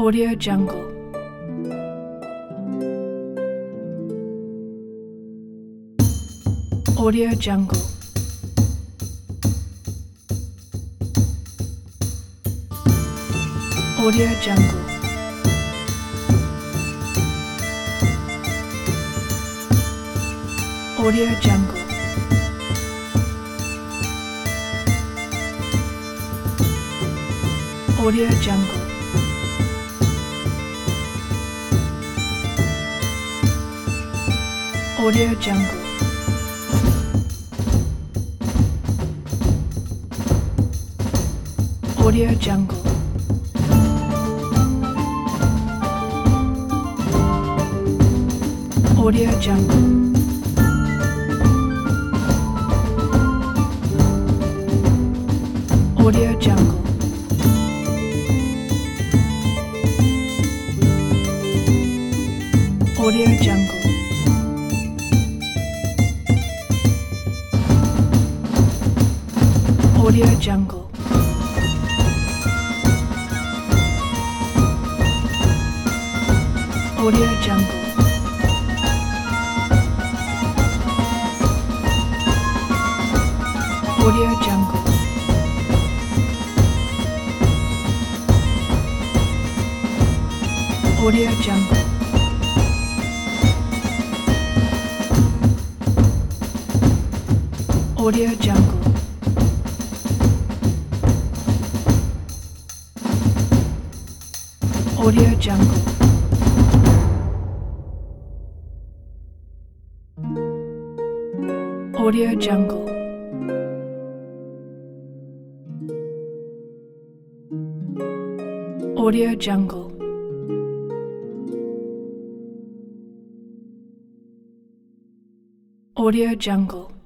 Audio Jungle. Audio Jungle. Audio Jungle. Audio Jungle. Audio Jungle. Audio Jungle. Audio Jungle. Audio Jungle. Audio Jungle. Audio Jungle. Audio Jungle. Audio Jungle. Audio Jungle. Audio Jungle. Audio Jungle. Audio Jungle. Audio Jungle. Audio Jungle. Audio Jungle.